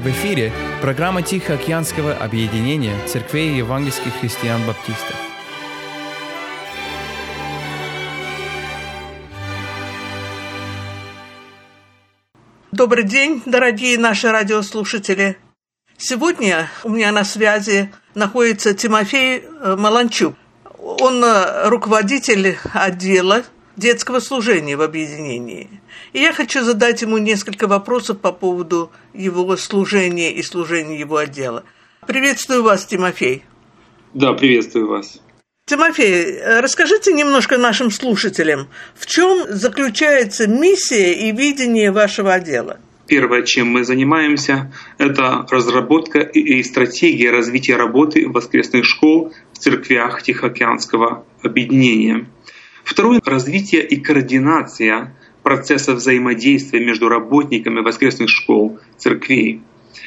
В эфире программа Тихоокеанского объединения церквей евангельских христиан-баптистов. Добрый день, дорогие наши радиослушатели. Сегодня у меня на связи находится Тимофей Маланчук. Он руководитель отдела детского служения в объединении. И я хочу задать ему несколько вопросов по поводу его служения и служения его отдела. Приветствую вас, Тимофей. Да, приветствую вас. Тимофей, расскажите немножко нашим слушателям, в чем заключается миссия и видение вашего отдела? Первое, чем мы занимаемся, это разработка и стратегия развития работы воскресных школ в церквях Тихоокеанского объединения. Второе — развитие и координация процесса взаимодействия между работниками воскресных школ, церквей.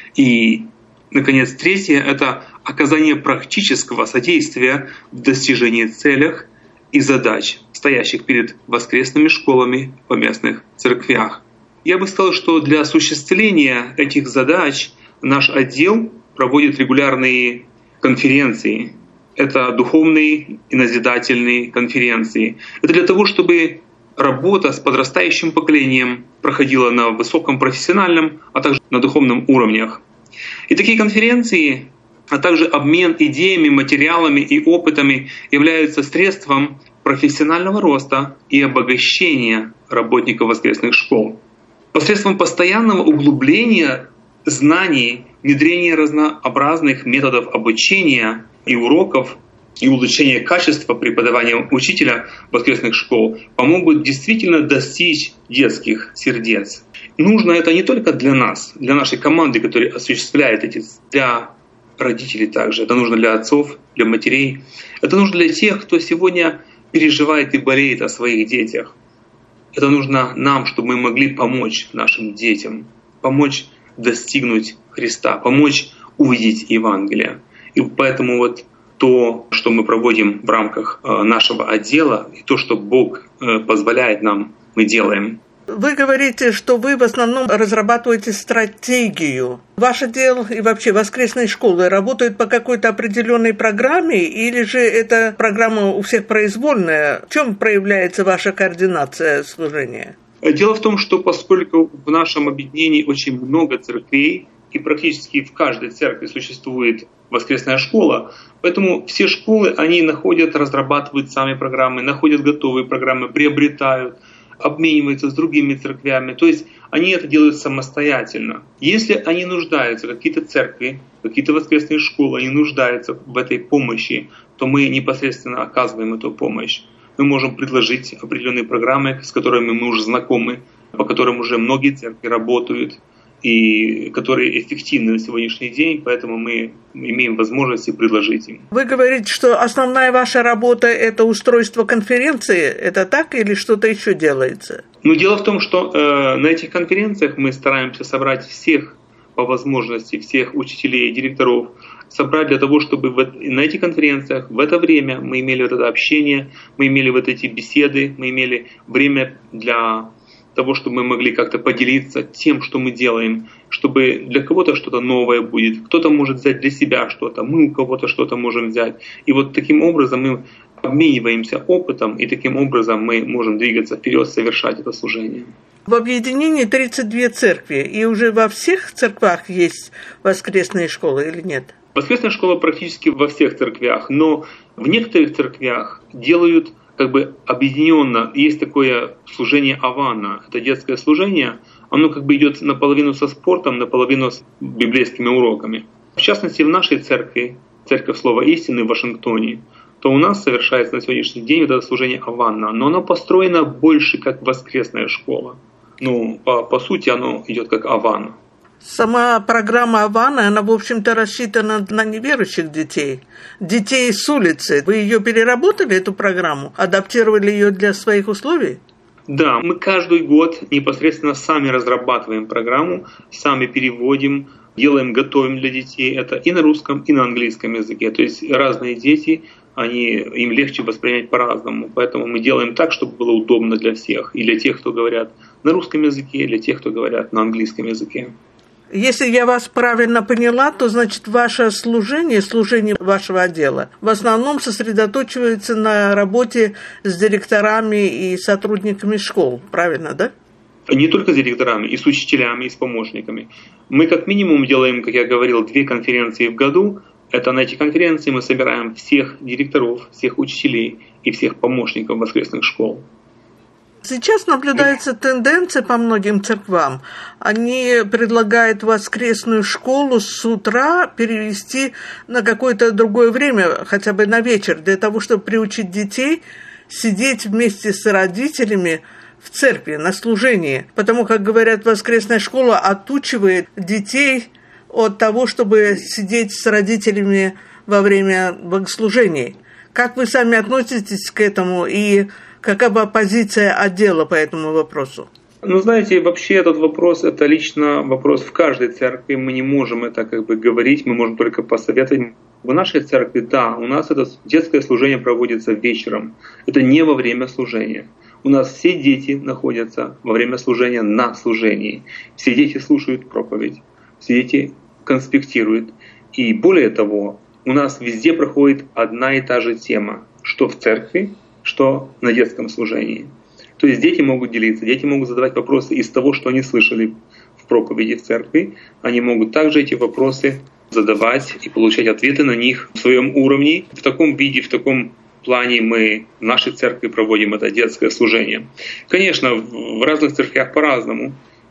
И, наконец, третье — это оказание практического содействия в достижении целей и задач, стоящих перед воскресными школами в поместных церквях. Я бы сказал, что для осуществления этих задач наш отдел проводит регулярные конференции. Это духовные и назидательные конференции. Это для того, чтобы работа с подрастающим поколением проходила на высоком профессиональном, а также на духовном уровнях. И такие конференции, а также обмен идеями, материалами и опытами являются средством профессионального роста и обогащения работников воскресных школ. Посредством постоянного углубления знаний, внедрения разнообразных методов обучения и уроков, и улучшения качества преподавания учителя воскресных школ помогут действительно достичь детских сердец. Нужно это не только для нас, для нашей команды, которая осуществляет эти, для родителей также. Это нужно для отцов, для матерей. Это нужно для тех, кто сегодня переживает и болеет о своих детях. Это нужно нам, чтобы мы могли помочь нашим детям, помочь достигнуть Христа, помочь увидеть Евангелие. И поэтому вот то, что мы проводим в рамках нашего отдела, и то, что Бог позволяет нам, мы делаем. Вы говорите, что вы в основном разрабатываете стратегию. Ваш отдел и вообще воскресные школы работают по какой-то определенной программе, или же эта программа у всех произвольная? В чем проявляется ваша координация служения? Дело в том, что поскольку в нашем объединении очень много церквей, и практически в каждой церкви существует воскресная школа, поэтому все школы, они находят, разрабатывают сами программы, находят готовые программы, приобретают, обмениваются с другими церквями. То есть они это делают самостоятельно. Если они нуждаются, какие-то церкви, какие-то воскресные школы, они нуждаются в этой помощи, то мы непосредственно оказываем эту помощь. Мы можем предложить определенные программы, с которыми мы уже знакомы, по которым уже многие церкви работают, и которые эффективны на сегодняшний день, поэтому мы имеем возможность предложить им. Вы говорите, что основная ваша работа – это устройство конференции. Это так или что-то еще делается? Дело в том, что на этих конференциях мы стараемся собрать всех по возможности, всех учителей и директоров, собрать для того, чтобы на этих конференциях в это время мы имели вот это общение, мы имели вот эти беседы, мы имели время для того, чтобы мы могли как-то поделиться тем, что мы делаем, чтобы для кого-то что-то новое будет, кто-то может взять для себя что-то, мы у кого-то что-то можем взять. И вот таким образом мы обмениваемся опытом, и таким образом мы можем двигаться вперед, совершать это служение. В объединении 32 церкви, и уже во всех церквах есть воскресные школы или нет? Воскресная школа практически во всех церквях, но в некоторых церквях делают объединенно. Есть такое служение Авана, это детское служение, оно идет наполовину со спортом, наполовину с библейскими уроками. В частности, в нашей церкви, Церковь Слова Истины в Вашингтоне, то у нас совершается на сегодняшний день вот это служение Авана, но оно построено больше как воскресная школа. По сути, оно идет как Авана. Сама программа Авана, она, в общем-то, рассчитана на неверующих детей. Детей с улицы. Вы ее переработали, эту программу? Адаптировали ее для своих условий? Да, мы каждый год непосредственно сами разрабатываем программу, сами переводим, готовим для детей. Это и на русском, и на английском языке. То есть разные дети, им легче воспринять по-разному. Поэтому мы делаем так, чтобы было удобно для всех. И для тех, кто говорят на русском языке, и для тех, кто говорят на английском языке. Если я вас правильно поняла, то, значит, ваше служение вашего отдела в основном сосредоточивается на работе с директорами и сотрудниками школ, правильно, да? Не только с директорами, и с учителями, и с помощниками. Мы как минимум делаем, как я говорил, 2 конференции в году. Это на эти конференции мы собираем всех директоров, всех учителей и всех помощников воскресных школ. Сейчас наблюдается тенденция по многим церквам. Они предлагают воскресную школу с утра перевести на какое-то другое время, хотя бы на вечер, для того, чтобы приучить детей сидеть вместе с родителями в церкви на служении. Потому как, говорят, воскресная школа отучивает детей от того, чтобы сидеть с родителями во время богослужений. Как вы сами относитесь к этому и какова позиция отдела по этому вопросу? Знаете, вообще этот вопрос, это лично вопрос в каждой церкви. Мы не можем это говорить, мы можем только посоветовать. В нашей церкви, да, у нас это детское служение проводится вечером. Это не во время служения. У нас все дети находятся во время служения на служении. Все дети слушают проповедь, все дети конспектируют. И более того, у нас везде проходит одна и та же тема, что в церкви, что на детском служении. То есть дети могут делиться, дети могут задавать вопросы из того, что они слышали в проповеди в церкви. Они могут также эти вопросы задавать и получать ответы на них в своем уровне. В таком виде, в таком плане мы в нашей церкви проводим это детское служение. Конечно, в разных церквях по-разному,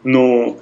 но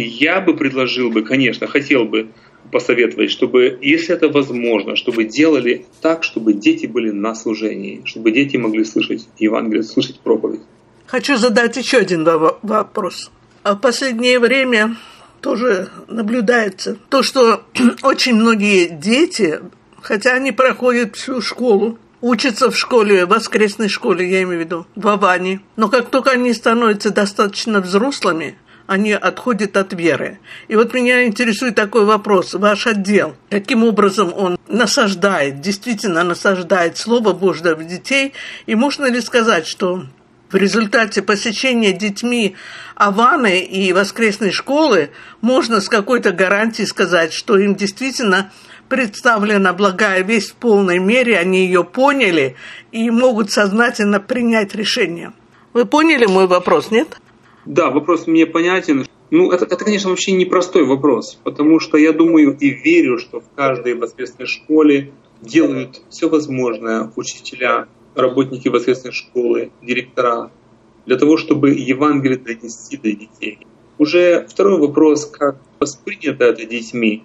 я бы предложил бы, конечно, хотел бы посоветовать, чтобы, если это возможно, чтобы делали так, чтобы дети были на служении, чтобы дети могли слышать Евангелие, слышать проповедь. Хочу задать еще один вопрос. В последнее время тоже наблюдается то, что очень многие дети, хотя они проходят всю школу, учатся в школе, в воскресной школе, я имею в виду, в Аване, но как только они становятся достаточно взрослыми, они отходят от веры. И вот меня интересует такой вопрос. Ваш отдел, каким образом он действительно насаждает Слово Божье в детей? И можно ли сказать, что в результате посещения детьми Аваны и воскресной школы можно с какой-то гарантией сказать, что им действительно представлена благая весть в полной мере, они ее поняли и могут сознательно принять решение? Вы поняли мой вопрос, нет? Да, вопрос мне понятен. Это, конечно, вообще непростой вопрос, потому что я думаю и верю, что в каждой воскресной школе делают все возможное учителя, работники воскресной школы, директора, для того, чтобы Евангелие донести до детей. Уже второй вопрос, как воспринято это детьми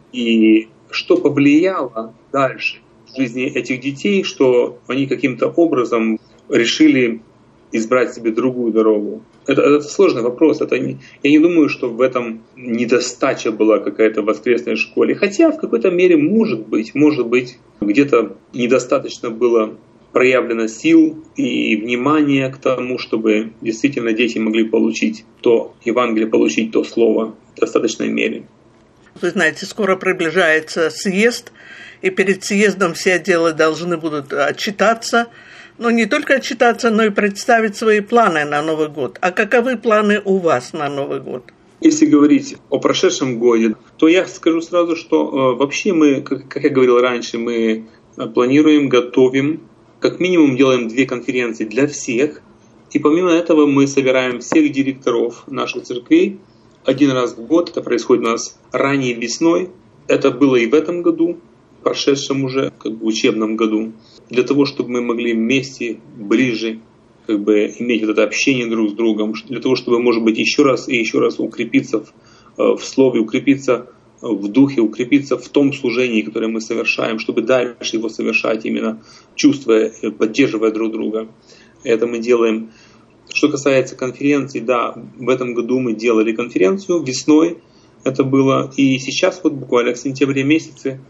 и что повлияло дальше в жизни этих детей, что они каким-то образом решили избрать себе другую дорогу. Это сложный вопрос. Я не думаю, что в этом недостача была какая-то в воскресной школе. Хотя в какой-то мере может быть, где-то недостаточно было проявлено сил и внимания к тому, чтобы действительно дети могли получить то Евангелие, получить то Слово в достаточной мере. Вы знаете, скоро приближается съезд, и перед съездом все отделы должны будут отчитаться. Но не только отчитаться, но и представить свои планы на Новый год. А каковы планы у вас на Новый год? Если говорить о прошедшем годе, то я скажу сразу, что вообще мы, как я говорил раньше, мы планируем, готовим, как минимум делаем 2 конференции для всех. И помимо этого мы собираем всех директоров наших церквей 1 раз в год. Это происходит у нас ранней весной. Это было и в этом году, в прошедшем уже учебном году. Для того, чтобы мы могли вместе, ближе, иметь это общение друг с другом, для того, чтобы, может быть, еще раз и еще раз укрепиться в слове, укрепиться в духе, укрепиться в том служении, которое мы совершаем, чтобы дальше его совершать, именно чувствуя, поддерживая друг друга. Это мы делаем. Что касается конференций, да, в этом году мы делали конференцию весной, это было, и сейчас буквально в сентябре месяце,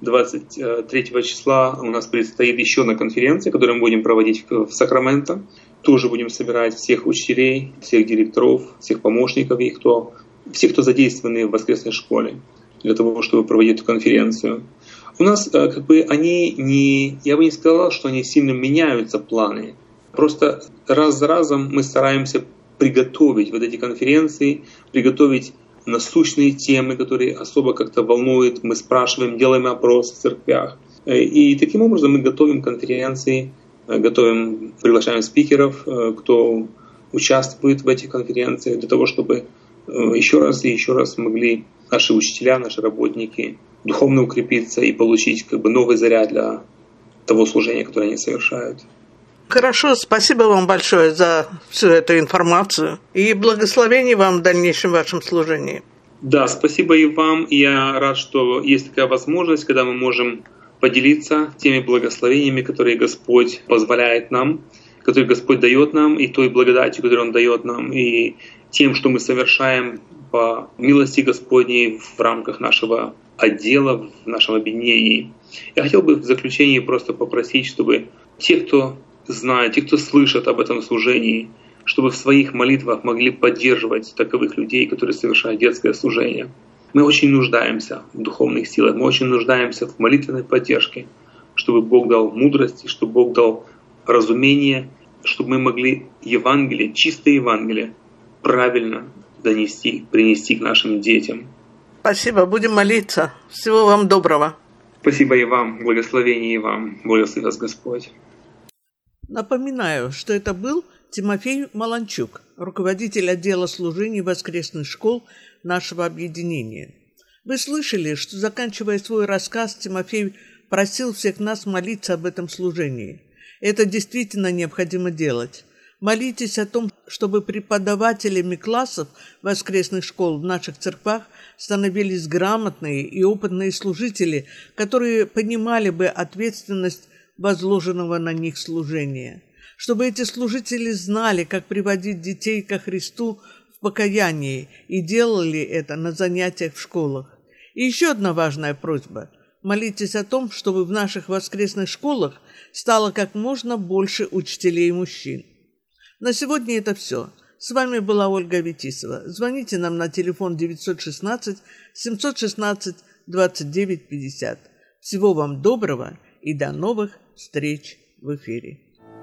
23 числа у нас предстоит еще одна конференция, которую мы будем проводить в Сакраменто. Тоже будем собирать всех учителей, всех директоров, всех помощников их, всех, кто задействованы в воскресной школе, для того, чтобы проводить эту конференцию. У нас я бы не сказал, что они сильно меняются, планы. Просто раз за разом мы стараемся приготовить эти конференции, приготовить насущные темы, которые особо как-то волнуют. Мы спрашиваем, делаем опросы в церквях. И таким образом мы готовим конференции, приглашаем спикеров, кто участвует в этих конференциях, для того, чтобы еще раз и еще раз могли наши учителя, наши работники духовно укрепиться и получить новый заряд для того служения, которое они совершают. Хорошо, спасибо вам большое за всю эту информацию и благословений вам в дальнейшем вашем служении. Да, спасибо и вам. Я рад, что есть такая возможность, когда мы можем поделиться теми благословениями, которые Господь позволяет нам, которые Господь дает нам, и той благодатью, которую Он дает нам, и тем, что мы совершаем по милости Господней в рамках нашего отдела, в нашем объединении. Я хотел бы в заключении просто попросить, чтобы те, кто знают, те, кто слышат об этом служении, чтобы в своих молитвах могли поддерживать таковых людей, которые совершают детское служение. Мы очень нуждаемся в духовных силах, мы очень нуждаемся в молитвенной поддержке, чтобы Бог дал мудрость, чтобы Бог дал разумение, чтобы мы могли Евангелие, чистое Евангелие, правильно донести, принести к нашим детям. Спасибо, будем молиться. Всего вам доброго. Спасибо и вам, благословение и вам, благослови вас Господь. Напоминаю, что это был Тимофей Маланчук, руководитель отдела служений воскресных школ нашего объединения. Вы слышали, что, заканчивая свой рассказ, Тимофей просил всех нас молиться об этом служении. Это действительно необходимо делать. Молитесь о том, чтобы преподавателями классов воскресных школ в наших церквах становились грамотные и опытные служители, которые понимали бы ответственность возложенного на них служения. Чтобы эти служители знали, как приводить детей ко Христу в покаянии и делали это на занятиях в школах. И еще одна важная просьба. Молитесь о том, чтобы в наших воскресных школах стало как можно больше учителей мужчин. На сегодня это все. С вами была Ольга Витисова. Звоните нам на телефон 916 716 29 50. Всего вам доброго и до новых встреч в эфире.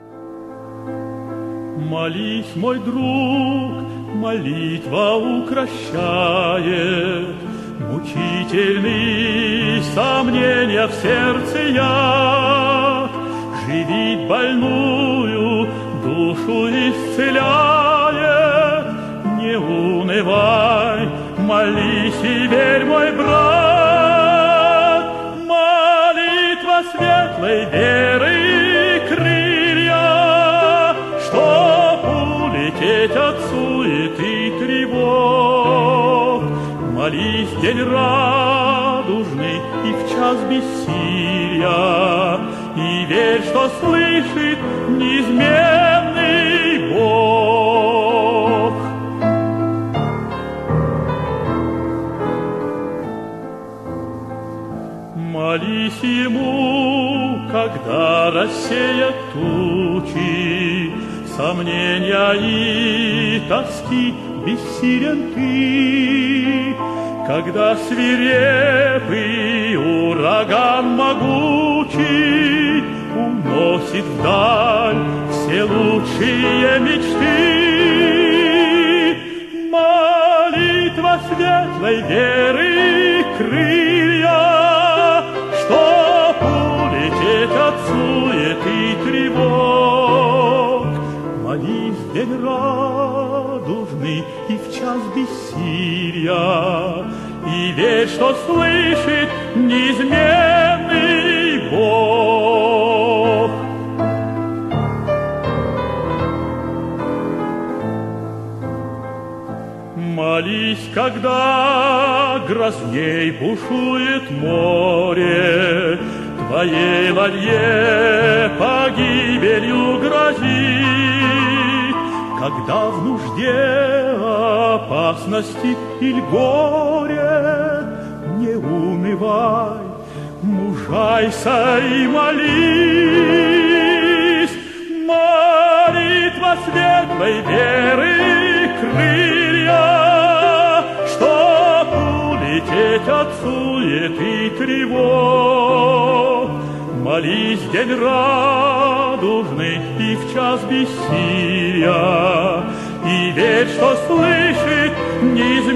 Молись, мой друг, молитва укрощает мучительные сомнения в сердце яд, живит больную, душу исцеляет. Не унывай, молись и верь, мой брат, молитва светлой веры и крылья, чтоб улететь от суеты и тревог. Молись день радужный и в час бессилия, и верь, что слышит неизменный Бог. Молись Ему, когда рассеят тучи, сомнения и тоски, бессилен ты, когда свирепый ураган могучий уносит вдаль все лучшие мечты. Молитва светлой веры и крылья, чтоб улететь от суеты и тревог. Молись день радужный и в час бессилия, и верь, что слышит неизменный Бог. Молись, когда грозней бушует море, твоей ладье погибелью грозит, когда в нужде, опасности или горе, не унывай, мужайся и молись. Молитва светлой веры и крылья, чтоб улететь от суеты и тревог. Молись день радужный и в час бессилия, и верь, что слышит неизменный